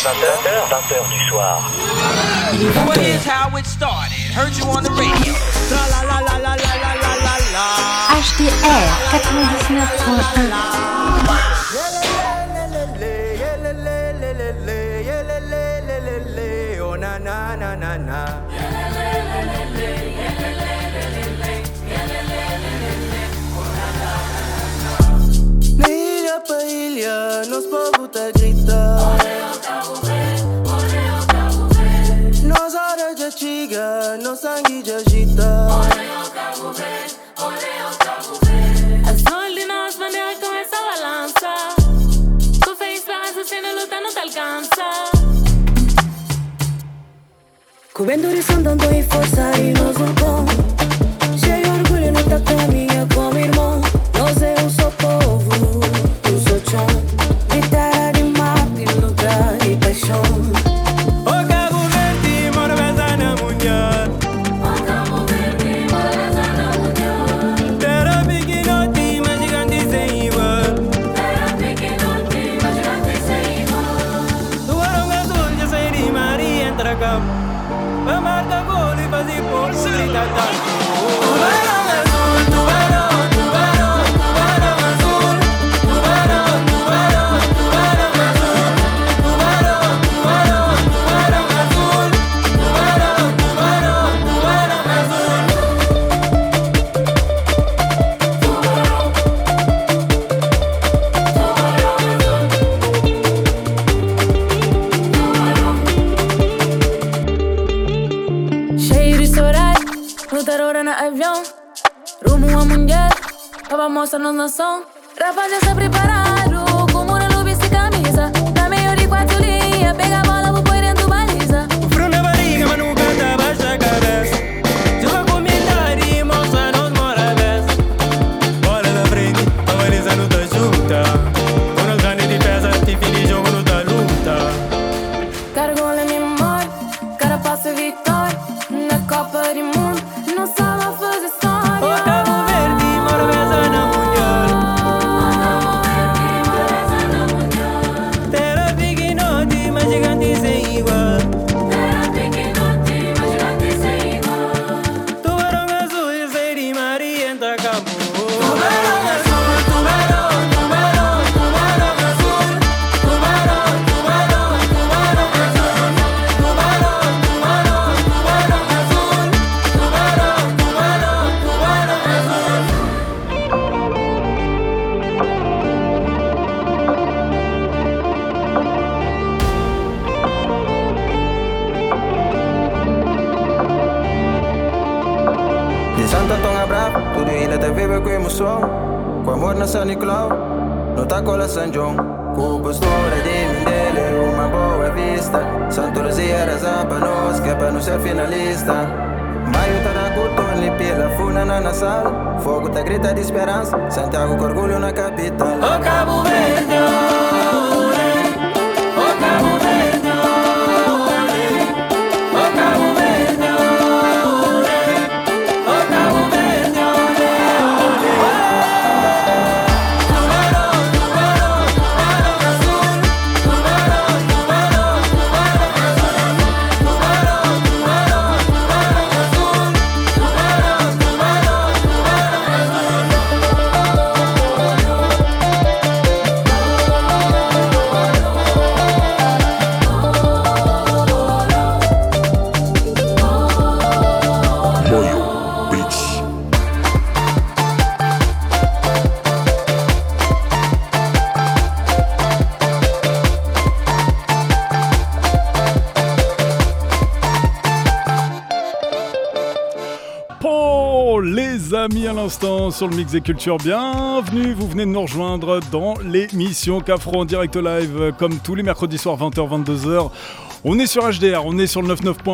20h du soir. Here's how it started. Heard you on the radio. La la la la la la la la la. HDR 99.1. Oh na na na na na. Na ilha pra ilha, nos povos tá gritando. Nos horas de antiga, nos sangue de agita. A sol de nós bandeira com essa balança. Tu fez esperança, sem a luta não te alcança. Cobrindo horizonte, dando em força e nós um com. Cheio de orgulho, não tá caminha como irmão. Nós é um só povo, um só chão. Vitória de mate, luta e paixão. O Cabo Verde, mora beza na munhã. O Cabo Verde, mora beza na munhã. Terra pequenote, mas gigante sem igual. Terra pequenote, mas gigante sem igual. Do Arão Azul, já sei de Maria entra campo. Pra marcar gol e fazer por grita tanto. Tubarão azul, tubarão, tubarão, tubarão azul. Tubarão, tubarão, tubarão azul. Tubarão, tubarão, tubarão azul. Tubarão, tubarão, tubarão azul. Cheio de saudade, lutar hora na avião. Rumo a mundial, Papa mostra-nos nação. Rafa já está preparado, com mura, luva e camisa. Na meio de quatro linhas, pega a bola, vou pôr dentro baliza. O frio na barriga, mas nunca tá baixa a cabeça. Joga com humildade e mostra-nos morabeza. Bola na frente, a baliza não tá junta. Quando os grandes de peça, te fim de jogo não tá luta. Cargo a memória, cara passa vitória. Na Copa do Mundo, não sabe fazer história. O Cabo Verde, mora beza na munhã. Terra pequenote, mas gigante sem igual. Terra pequenote, mas gigante sem igual. Tubarão azul, eu sei de Maria entra campo. Tubarão azul, tubarão, tubarão, tubarão azul. Tubarão, tubarão, tubarão azul. Tubarão, tubarão, tubarão azul. Tubarão, tubarão, tubarão azul. De Santa Tonga Brava, tudo ilha te vive com emoção. Com amor na São Nicolau, no Tacola São João. Com postura de Mindele, uma boa vista. Santo Luzia era para nós, que é para não ser finalista. Maio tá na cultura, pela funa na nação. Fogo tá grita de esperança, Santiago com orgulho na capital. O Cabo Verde, o Cabo Verde, o Cabo Verde, o Cabo Verde, tubarão, tubarão, tubarão azul. Tubarão, tubarão, tubarão azul. Tubarão, tubarão, tubarão azul. Tubarão, tubarão, Les amis, à l'instant sur le Mix des Cultures, bienvenue, vous venez de nous rejoindre dans l'émission Cafro en direct live comme tous les mercredis soirs 20h 22h. On est sur HDR, on est sur le 99.1.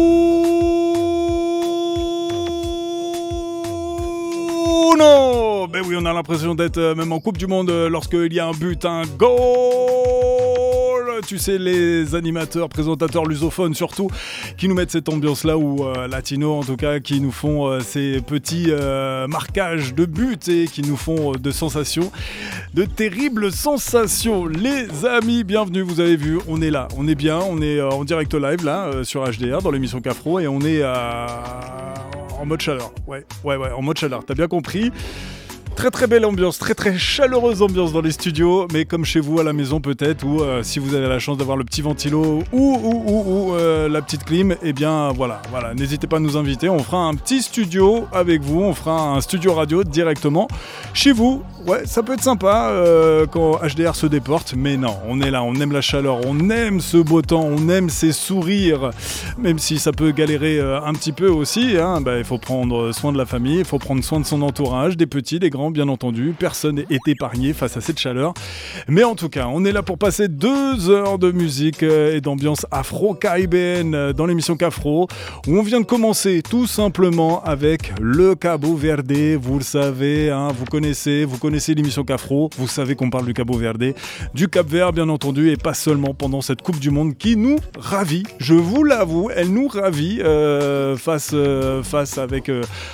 Non, ben oui, on a l'impression d'être même en Coupe du Monde lorsqu'il y a un but, un goal tu sais, les animateurs, présentateurs lusophones surtout, qui nous mettent cette ambiance-là, ou latino en tout cas, qui nous font ces petits marquages de buts et qui nous font de sensations, de terribles sensations. Les amis, bienvenue, vous avez vu, on est là, on est bien, on est en direct live là, sur HDR, dans l'émission Cafro, et on est en mode chaleur. Ouais, en mode chaleur, t'as bien compris. Très très belle ambiance, très très chaleureuse ambiance dans les studios, mais comme chez vous à la maison peut-être, ou si vous avez la chance d'avoir le petit ventilo ou la petite clim, eh bien voilà, n'hésitez pas à nous inviter, on fera un petit studio avec vous, on fera un studio radio directement chez vous. Ouais, ça peut être sympa quand HDR se déporte, mais non, on est là, on aime la chaleur, on aime ce beau temps, on aime ces sourires, même si ça peut galérer un petit peu aussi, hein, il faut prendre soin de la famille, il faut prendre soin de son entourage, des petits, des grands, bien entendu, personne n'est épargné face à cette chaleur, mais en tout cas, on est là pour passer 2 heures de musique et d'ambiance afro-caribéenne dans l'émission Cafro, où on vient de commencer tout simplement avec le Cabo Verde, vous le savez, hein, vous connaissez l'émission Cafro, vous savez qu'on parle du Cabo Verde, du Cap-Vert bien entendu, et pas seulement pendant cette Coupe du Monde qui nous ravit, je vous l'avoue, elle nous ravit face avec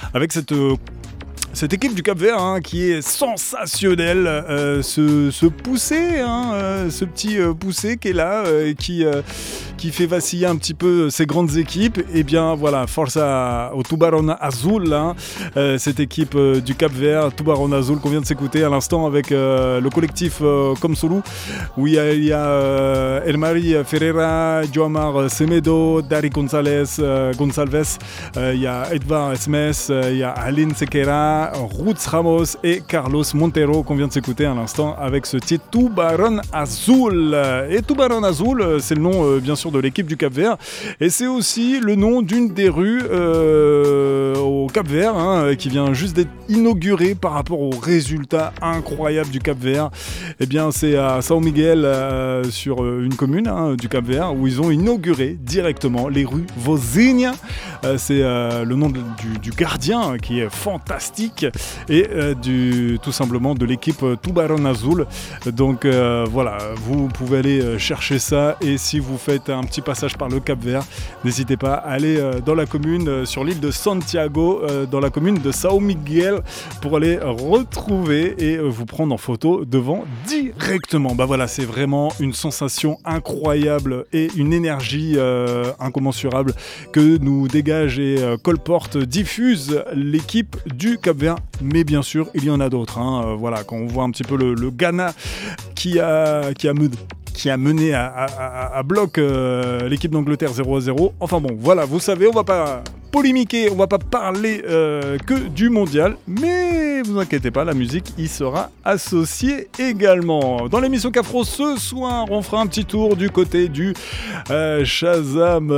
cette équipe du Cap-Vert, hein, qui est sensationnelle, ce poussé, hein, ce petit poussé qui est là, qui fait vaciller un petit peu ces grandes équipes. Et bien voilà, force au Tubarão Azul, hein, cette équipe du Cap-Vert, Tubarão Azul, qu'on vient de s'écouter à l'instant avec le collectif Komsulu, où il y a Elmari Ferreira, Joamar Semedo, Dari Gonçalves, il y a Edvar Esmes, il y a Aline Sequeira, Ruth Ramos et Carlos Montero, qu'on vient de s'écouter à l'instant avec ce titre Tubarão Azul. Et Tubarão Azul, c'est le nom bien sûr de l'équipe du Cap-Vert, et c'est aussi le nom d'une des rues au Cap-Vert, hein, qui vient juste d'être inaugurée par rapport aux résultats incroyables du Cap-Vert. Et bien c'est à São Miguel, sur une commune, hein, du Cap-Vert, où ils ont inauguré directement les rues Vozinha. C'est le nom du gardien qui est fantastique, et tout simplement de l'équipe Tubarão Azul. Donc voilà, vous pouvez aller chercher ça, et si vous faites un petit passage par le Cap-Vert, n'hésitez pas à aller dans la commune, sur l'île de Santiago, dans la commune de São Miguel, pour aller retrouver et vous prendre en photo devant directement. Bah voilà, c'est vraiment une sensation incroyable et une énergie incommensurable que nous dégage et colporte, diffuse l'équipe du Cap-Vert, mais bien sûr il y en a d'autres, hein. Voilà, quand on voit un petit peu le Ghana qui a mené à bloc l'équipe d'Angleterre 0-0. Enfin bon, voilà, vous savez, on va pas polémiquer, on va pas parler que du mondial, mais vous inquiétez pas, la musique y sera associée également. Dans l'émission Cafro ce soir, on fera un petit tour du côté du Shazam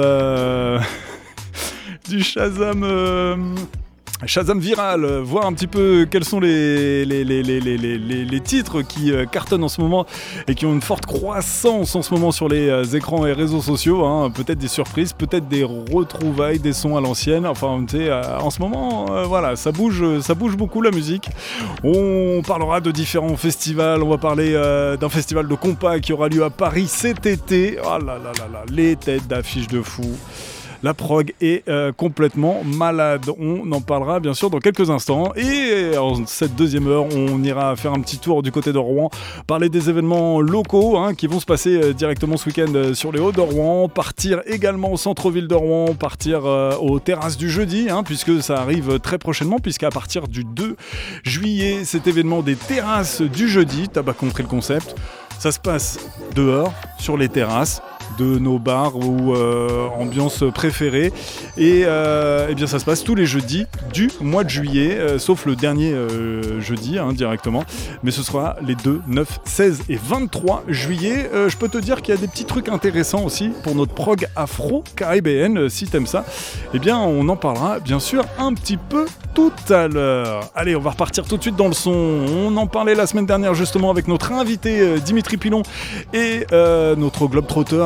Shazam viral, voir un petit peu quels sont les titres qui cartonnent en ce moment et qui ont une forte croissance en ce moment sur les écrans et réseaux sociaux, hein. Peut-être des surprises, peut-être des retrouvailles, des sons à l'ancienne. Enfin, tu sais, en ce moment, voilà, ça bouge beaucoup la musique. On parlera de différents festivals. On va parler d'un festival de compas qui aura lieu à Paris cet été. Oh là là là là, les têtes d'affiche de fou. La prog est complètement malade. On en parlera bien sûr dans quelques instants. Et en cette deuxième heure, on ira faire un petit tour du côté de Rouen, parler des événements locaux, hein, qui vont se passer directement ce week-end sur les Hauts de Rouen, partir également au centre-ville de Rouen, partir aux terrasses du jeudi, hein, puisque ça arrive très prochainement, puisqu'à partir du 2 juillet, cet événement des terrasses du jeudi, t'as pas compris le concept, ça se passe dehors, sur les terrasses de nos bars ou ambiances préférées, et bien ça se passe tous les jeudis du mois de juillet, sauf le dernier jeudi, hein, directement, mais ce sera les 2, 9, 16 et 23 juillet. Je peux te dire qu'il y a des petits trucs intéressants aussi pour notre prog afro-caribéenne. Si t'aimes ça, eh bien on en parlera bien sûr un petit peu tout à l'heure. Allez, on va repartir tout de suite dans le son. On en parlait la semaine dernière justement avec notre invité Dimitri Pilon et notre globe-trotteur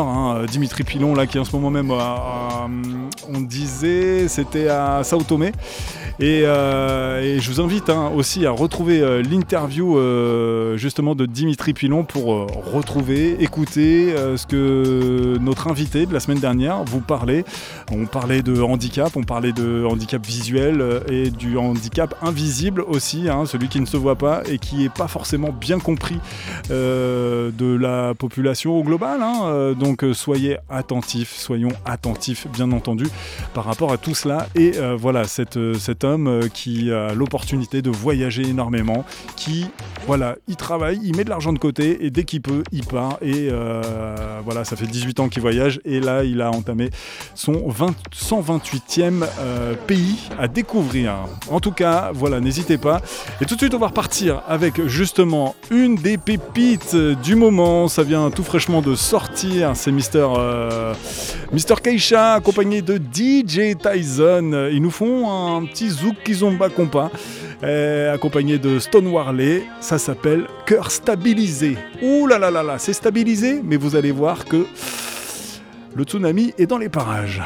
hein, Dimitri Pilon, là, qui en ce moment même, on disait, c'était à Sao Tomé. Et je vous invite aussi à retrouver l'interview justement de Dimitri Pilon pour retrouver, écouter ce que notre invité de la semaine dernière vous parlait. On parlait de handicap, on parlait de handicap visuel et du handicap invisible aussi, celui qui ne se voit pas et qui n'est pas forcément bien compris de la population au global. Donc soyons attentifs bien entendu par rapport à tout cela. Et voilà, cet homme qui a l'opportunité de voyager énormément, qui il travaille, il met de l'argent de côté et dès qu'il peut, il part. Et voilà, ça fait 18 ans qu'il voyage et là, il a entamé son 128e pays à découvrir. En tout cas, voilà, n'hésitez pas. Et tout de suite, on va repartir avec justement une des pépites du moment. Ça vient tout fraîchement de sortir. C'est Mr Keisha accompagné de DJ Tyson. Ils nous font un petit zouk kizomba compas accompagné de Stone Warley. Ça s'appelle Cœur stabilisé. Ouh là là là là, c'est stabilisé, mais vous allez voir que le tsunami est dans les parages.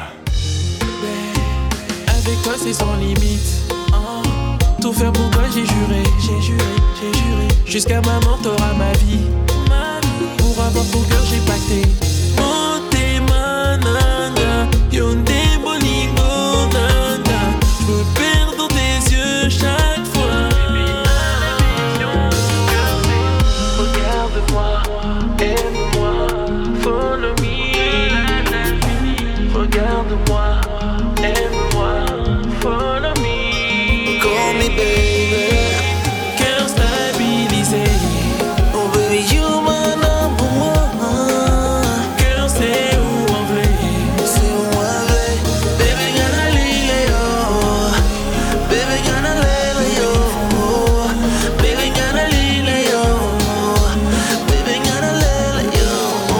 Avec toi c'est sans limite. Tout faire pour toi j'ai juré. Jusqu'à ma mort t'auras ma vie. Pour avoir ton cœur j'ai pacté. Monte manana, yonde bolingo nana. Je me perds dans tes yeux chaque fois. Regarde-moi, aime-moi, follow me. Regarde-moi, aime-moi, follow me. Call me baby. Cœur stabilisé. Oh baby you my number one. Cœur c'est où on veut. C'est où on veut. Baby gonna lay yo. Baby gonna lay yo. Baby gonna lay yo. Baby gonna lay yo.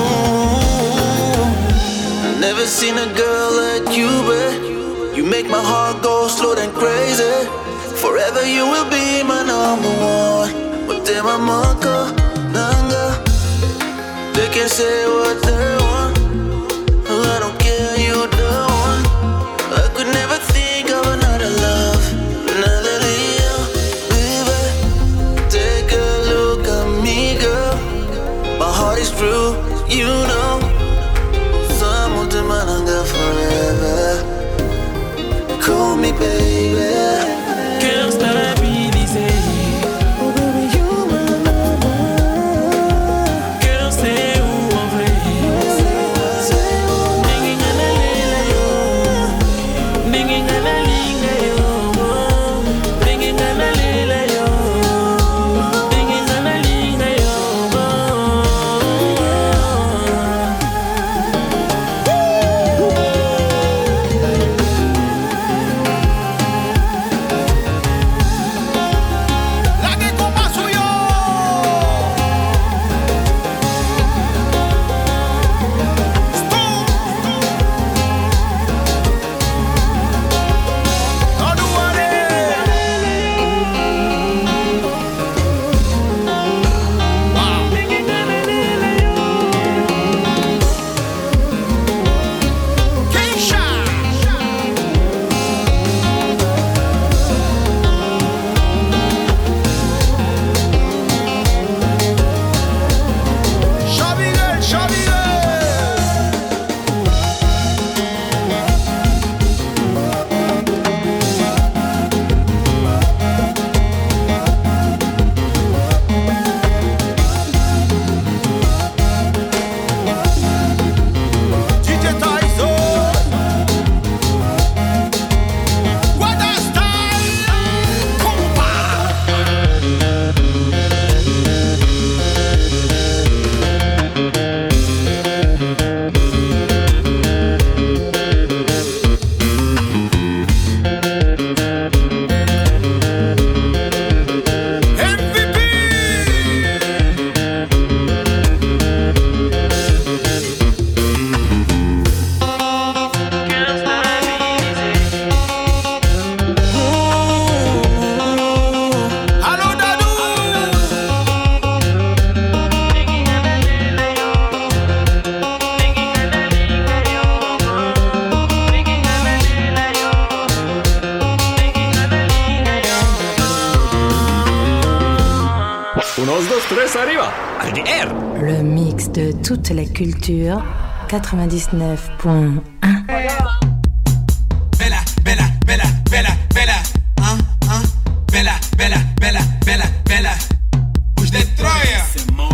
Never seen a girl like you, but you make my heart go slow and crazy. Forever you will be my number one. But then my manca, nanga. They can say what they want. I don't care, you the one. I could never think of another love, another you, baby. Take a look at me, girl. My heart is true, you know. Someone to mananga forever. Call me baby. Cœur stabilisé. Oh baby you my number one. Cœur c'est où on veut. Binging à la lila yo. Binging à la linga yo. Binging à la lila yo. Binging à la linga yo. Tres arriba, RDR. Le mix de toute la culture, 99.1. Bella, bella, bella, bella, bella. Bella, bella, bella, bella, bella. Os de Troia.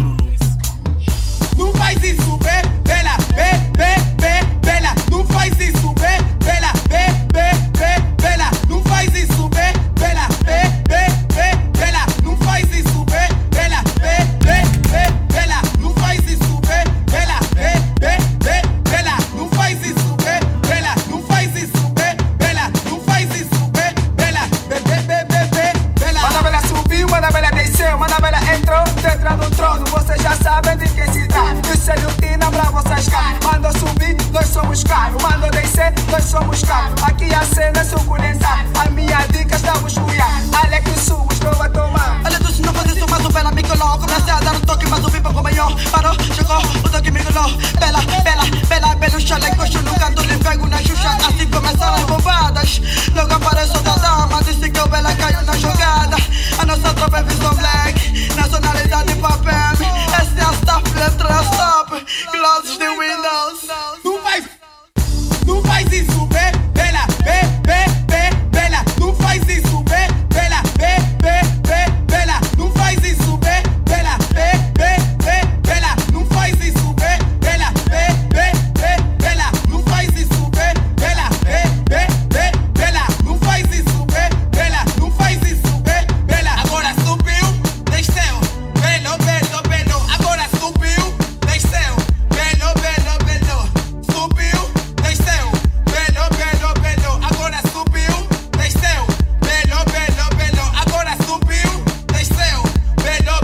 Não faz isso, bela, bela. Não faz isso, bela, bela. Não faz isso, bela, bela. Não faz isso, bela, bela. Não faz isso, bela, bela. Não faz isso, bela. Não faz isso, bela. Não faz isso, bela, bela. Manda bela subiu, manda bela desceu, manda bela entrou dentro do trono. Vocês já sabem de quem se trata. Isso é lutina pra vocês cá. Manda subir, nós somos caros. Manda descer, nós somos caros. Aqui a cena é suculenta. A minha dica está a buscuiar. Olha que sul, estou a tomar. Olha tu se não faz isso, mas o Bela me colou. Comecei a dar um toque, mas o pipa acompanhou. Parou, chegou, o toque me colou. Bela, bela, bela, belo chale, coxo no canto, lhe pego na xuxa. Assim começaram as bombadas. Logo apareceu da dama, disse que o Bela caiu na jogada. A nossa tropa é Vision Black, nacionalidade papel. Essa é a staff, letra stop, closes the windows. Não faz isso, bela, bela. Não faz isso, bela, bela. Não faz isso, bela, bela. Não faz isso, bela, bela. Não faz isso, bela, bela. Não faz isso, bela. Não faz isso, bela. Agora subiu, desceu, belo. Agora subiu, desceu, belo. Subiu, desceu, belo. Agora subiu, desceu, belo. Agora subiu, desceu, belo.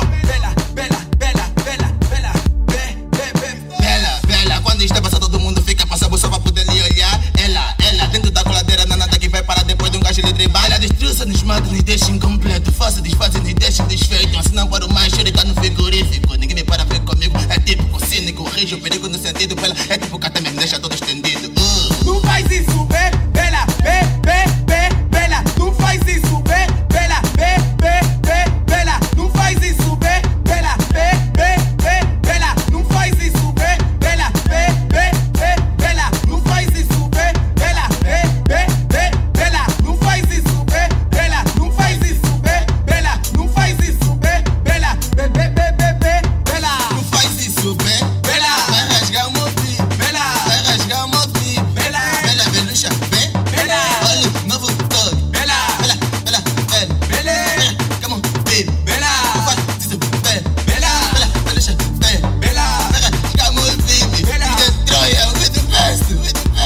Bela. Quando isto é passar, todo mundo fica passando só pra poder lhe olhar. Ela, dentro da coladeira, não há nada que vai parar depois de um gajo lhe driblar. Ela destruça, nos mata, nos deixa incompleto. Faça, desfaz, nos deixa desfeito. Assim não para o mais cheiro, tá no frigorífico. Ninguém me para ver comigo, é tipo cínico. Rige o perigo no sentido, bela. É tipo cata mesmo, deixa todo estendido. Não faz isso, bela, bela. Não faz isso, bela, bela. Não faz isso, bela, bela. Não faz isso, bela, bela. Não faz isso, bela, bela. Não faz isso, bela. Não faz isso, bela. Não faz isso, bela, bela. Não faz isso, bela. Vai rasgar o meu fio, bela. Vai rasgar o meu fio, bela. Bela, belucha, bela. Olha o novo toque, bela. Bela. Come on, baby, bela. Não faz isso, bela. Belucha, bela. Vai rasgar o meu fio, bela. We the Troia, we the best.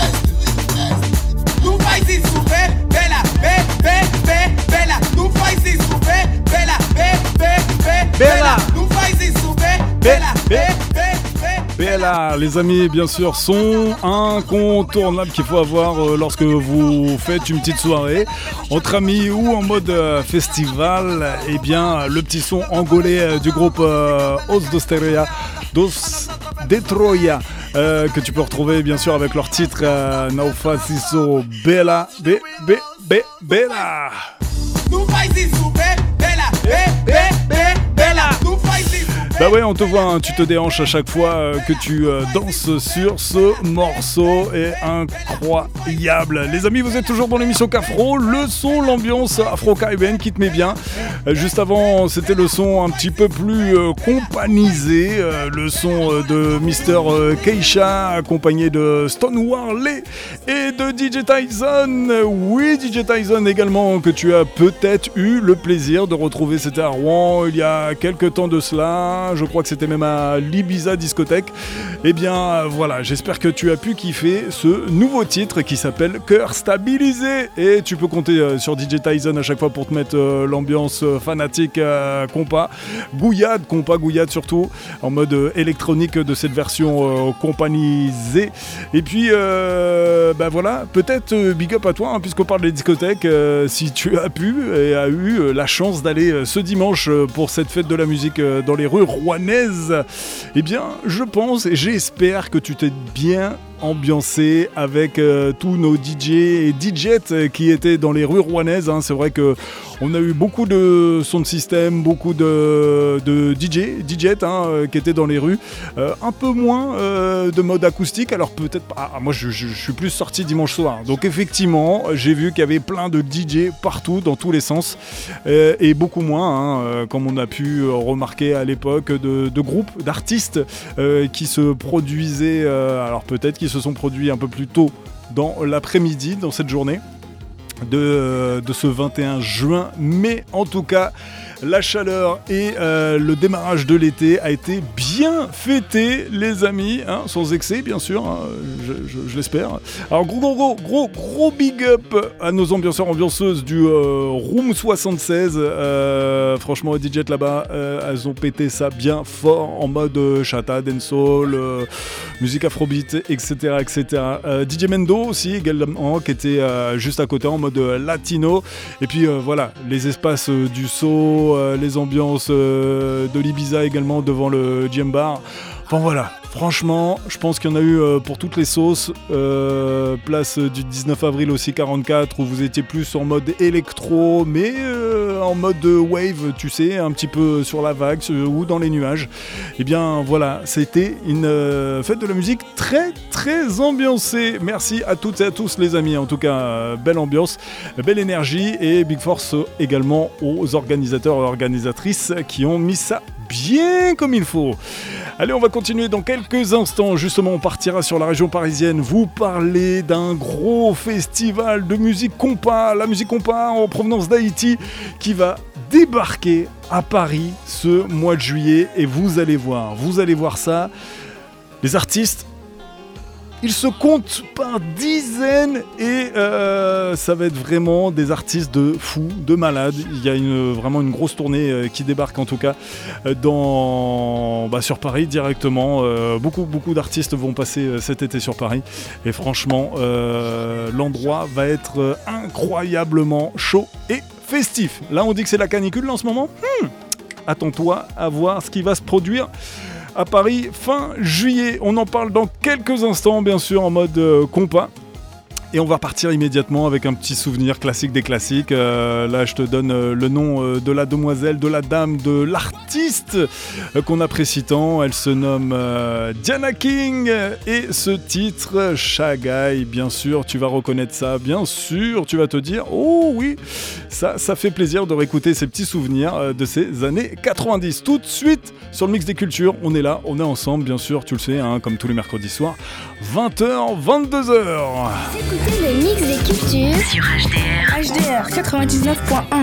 Não faz isso, bela, bela. Não faz isso, bela, bela. Não faz isso, bela, Bella, les amis, bien sûr, son incontournable qu'il faut avoir lorsque vous faites une petite soirée entre amis ou en mode festival. Eh bien, le petit son angolais du groupe Os de Troia, que tu peux retrouver bien sûr avec leur titre Não Faz Isso, Bella, Bella. Não faz isso, bela. Não faz isso. Bah ouais, on te voit, hein, tu te déhanches à chaque fois que tu danses sur ce morceau, est incroyable. Les amis, vous êtes toujours dans l'émission Cafro, le son, l'ambiance afro-caribéenne qui te met bien. Juste avant, c'était le son un petit peu plus companisé, le son de Mr. Keisha, accompagné de Stonewall et de DJ Tyson. Oui, DJ Tyson également, que tu as peut-être eu le plaisir de retrouver, c'était à Rouen il y a quelques temps de cela. Je crois que c'était même à l'Ibiza discothèque. Eh bien voilà, j'espère que tu as pu kiffer ce nouveau titre qui s'appelle Cœur Stabilisé. Et tu peux compter sur DJ Tyson à chaque fois pour te mettre l'ambiance fanatique compas gouillade surtout, en mode électronique de cette version companisée. Et puis bah voilà, peut-être big up à toi, hein, puisqu'on parle des discothèques, si tu as pu et as eu la chance d'aller ce dimanche pour cette fête de la musique dans les rues rouennaises, eh bien je pense et j'espère que tu t'es bien ambiancé avec tous nos DJ et DJettes qui étaient dans les rues rouennaises. Hein. C'est vrai que on a eu beaucoup de son de système, beaucoup de DJettes qui étaient dans les rues. Un peu moins de mode acoustique. Alors peut-être pas. Moi, je suis plus sorti dimanche soir. Donc effectivement, j'ai vu qu'il y avait plein de DJ partout, dans tous les sens, et beaucoup moins, comme on a pu remarquer à l'époque, de groupes, d'artistes qui se produisaient. Alors peut-être qu'ils se sont produits un peu plus tôt dans l'après-midi, dans cette journée de ce 21 juin, mais en tout cas la chaleur et le démarrage de l'été a été bien fêté, les amis, sans excès bien sûr, je l'espère. Alors gros big up à nos ambianceurs, ambianceuses du Room 76. Franchement, les DJs là-bas, elles ont pété ça bien fort en mode chata, dancehall, musique afrobeat, etc. DJ Mendo aussi également, qui était juste à côté en mode latino. Et puis voilà, les espaces du Sceaux, les ambiances de l'Ibiza également devant le Gem Bar. Enfin voilà, franchement, je pense qu'il y en a eu pour toutes les sauces. Place du 19 avril aussi 44, où vous étiez plus en mode électro, mais en mode wave, tu sais, un petit peu sur la vague ou dans les nuages. Et bien voilà, c'était une fête de la musique très très ambiancée. Merci à toutes et à tous les amis, en tout cas belle ambiance, belle énergie, et big force également aux organisateurs et organisatrices qui ont mis ça bien comme il faut. Allez, on va continuer dans quelques instants. Justement, on partira sur la région parisienne vous parler d'un gros festival de musique compas, la musique compas en provenance d'Haïti, qui va débarquer à Paris ce mois de juillet. Et vous allez voir ça. Les artistes, ils se comptent par dizaines, et ça va être vraiment des artistes de fous, de malades. Il y a vraiment une grosse tournée qui débarque en tout cas sur Paris directement. Beaucoup d'artistes vont passer cet été sur Paris, et franchement l'endroit va être incroyablement chaud et festif. Là on dit que c'est la canicule en ce moment. Attends-toi à voir ce qui va se produire à Paris fin juillet. On en parle dans quelques instants, bien sûr, en mode compas. Et on va partir immédiatement avec un petit souvenir classique des classiques. Là, je te donne le nom de la demoiselle, de la dame, de l'artiste qu'on apprécie tant. Elle se nomme Diana King, et ce titre, Shagaï, bien sûr, tu vas reconnaître ça. Bien sûr, tu vas te dire, oh oui, ça fait plaisir de réécouter ces petits souvenirs de ces années 90. Tout de suite, sur le Mix des Cultures, on est là, on est ensemble, bien sûr, tu le sais, comme tous les mercredis soirs, 20h, 22h. Écoutez le Mix des Cultures sur HDR. HDR 99.1. I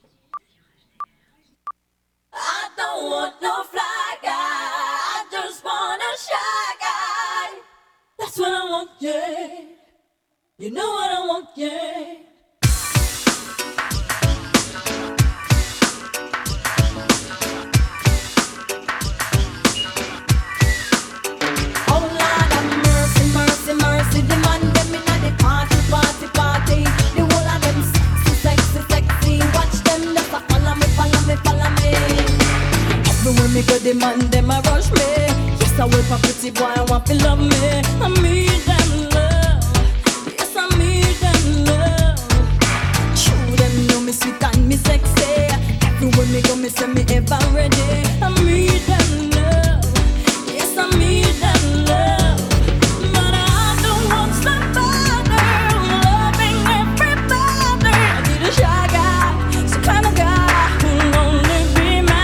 don't want no fly guy, I just want a shy guy. That's what I want, yeah. You know what I want, yeah. Me go demand them a rush me. Yes, I will for pretty boy, I want to love me. I need them love. Yes, I need them love. True, them know me sweet and me sexy. Everywhere me go, me say me ever ready. I need them love. Yes, I need them love. But I don't want somebody loving everybody. I need a shy guy, some kind of guy who only be mine.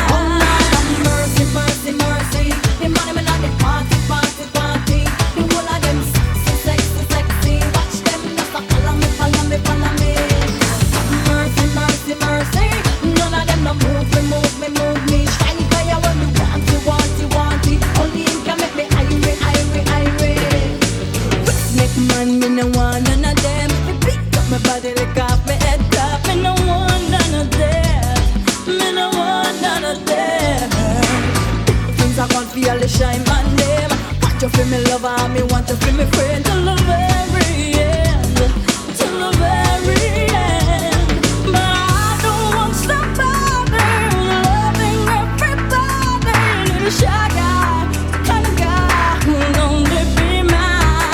Mercy, mercy, the money me not the party. The whole of them sexy. Watch them just a follow me. Mercy, none of them no move me. Shiny fire when me want it. Only him can make me irate. Make man, me no want none of them. Me pick up my body, lick off my head top. Me no want none of them. Things I can't feel the shine on them. Want you feel me lover, me want you feel me friend. Till the very end. But I don't want somebody loving everybody. Little shy guy, the kind of guy who'll only be mine.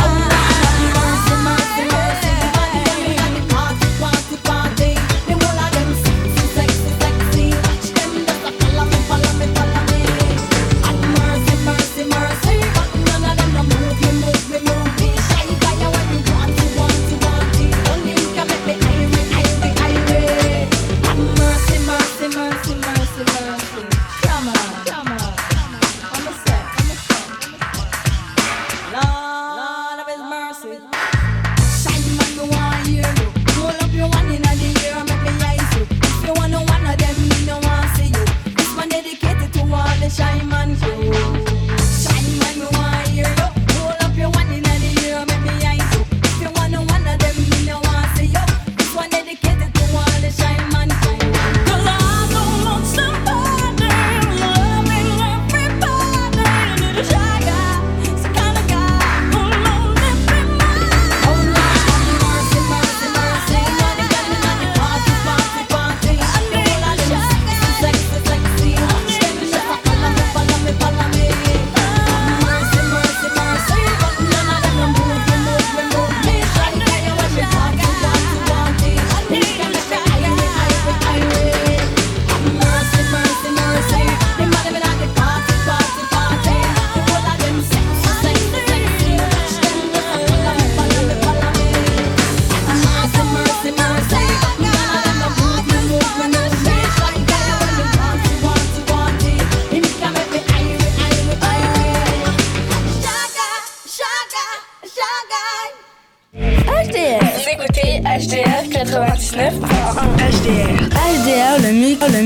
99 HDR. HDR, le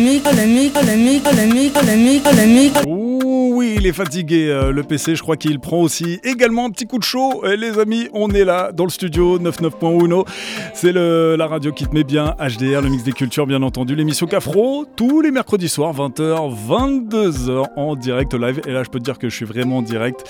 mic. Oui, il est fatigué, le PC, je crois qu'il prend aussi également un petit coup de chaud. Et les amis, on est là dans le studio 99.1. C'est la radio qui te met bien, HDR, le mix des cultures, bien entendu. L'émission Cafro, tous les mercredis soirs, 20h, 22h en direct live. Et là, je peux te dire que je suis vraiment en direct.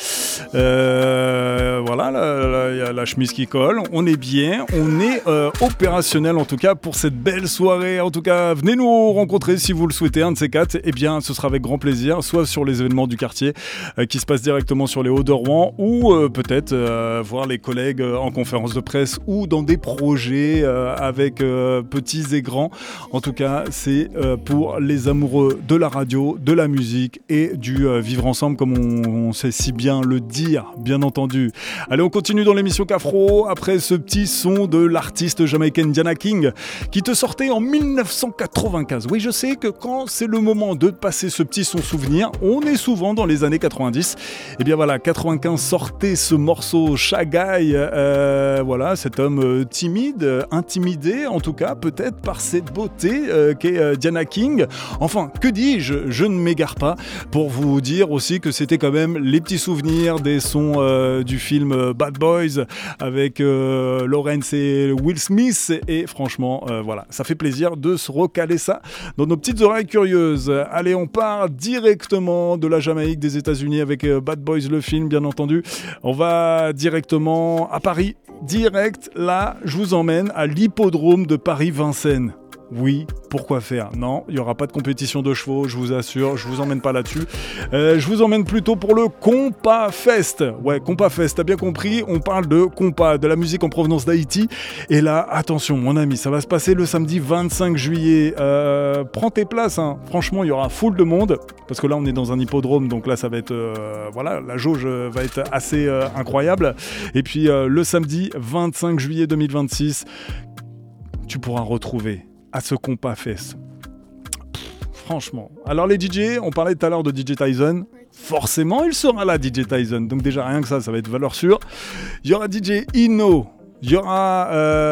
Voilà, il y a la chemise qui colle. On est bien, on est opérationnel en tout cas pour cette belle soirée. En tout cas, venez nous rencontrer si vous le souhaitez, un de ces quatre. Eh bien, ce sera avec grand plaisir, soit sur les événements du quartier qui se passent directement sur les Hauts de Rouen, ou peut-être voir les collègues en conférence de presse ou dans des projets avec petits et grands. En tout cas, c'est pour les amoureux de la radio, de la musique et du vivre ensemble, comme on sait si bien le dire, bien entendu. Allez, on continue dans l'émission Cafro après ce petit son de l'artiste jamaïcaine Diana King qui te sortait en 1995. Oui, je sais que quand c'est le moment de passer ce petit son souvenir, on est souvent dans les années 90. Et bien voilà, 95 sortait ce morceau Shaggy, voilà, cet homme timide, intimidé en tout cas, peut-être par cette beauté qu'est Diana King. Enfin, que dis-je, je ne m'égare pas pour vous dire aussi que c'était quand même les petits souvenirs des sons du film Bad Boys avec Lawrence et Will Smith. Et franchement, voilà, ça fait plaisir de se recaler ça dans nos petites oreilles curieuses. Allez, on part directement de la Jamaïque, des États-Unis avec Bad Boys, le film, bien entendu. On va directement à Paris. Direct, là, je vous emmène à l'hippodrome de Paris-Vincennes. Oui, pourquoi faire ? Non, il n'y aura pas de compétition de chevaux, je vous assure, je vous emmène pas là-dessus. Je vous emmène plutôt pour le Compas Fest. Ouais, Compas Fest, t'as bien compris, on parle de compas, de la musique en provenance d'Haïti. Et là, attention mon ami, ça va se passer le samedi 25 juillet. Prends tes places, hein. Franchement, il y aura full de monde, parce que là on est dans un hippodrome, donc là ça va être, voilà, la jauge va être assez incroyable. Et puis le samedi 25 juillet 2026, tu pourras retrouver à ce Compas Fest. Franchement. Alors les DJ, on parlait tout à l'heure de DJ Tyson. Forcément, il sera là, DJ Tyson. Donc déjà, rien que ça va être valeur sûre. Il y aura DJ Ino. Il y aura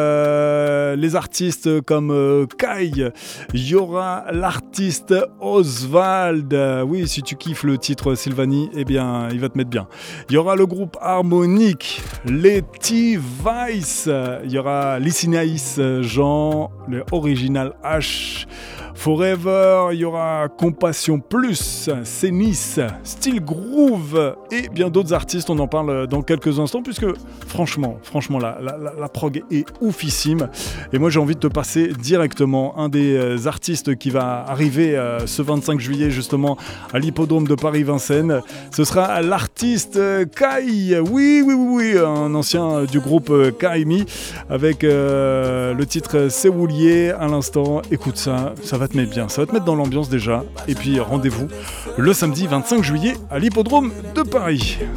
les artistes comme Kai, il y aura l'artiste Oswald. Oui, si tu kiffes le titre Sylvanie, eh bien, il va te mettre bien. Il y aura le groupe Harmonique, les T-Vice, il y aura Lycinaïs, Jean, le Original H, Forever, il y aura Compassion Plus, Cénis, Style Groove et bien d'autres artistes. On en parle dans quelques instants puisque franchement la prog est oufissime. Et moi j'ai envie de te passer directement un des artistes qui va arriver ce 25 juillet justement à l'hippodrome de Paris-Vincennes. Ce sera l'artiste Kai, oui, un ancien du groupe Kaimi avec le titre Séoulier à l'instant. Écoute ça va te mettre bien, ça va te mettre dans l'ambiance déjà. Et puis rendez-vous le samedi 25 juillet à l'hippodrome de Paris.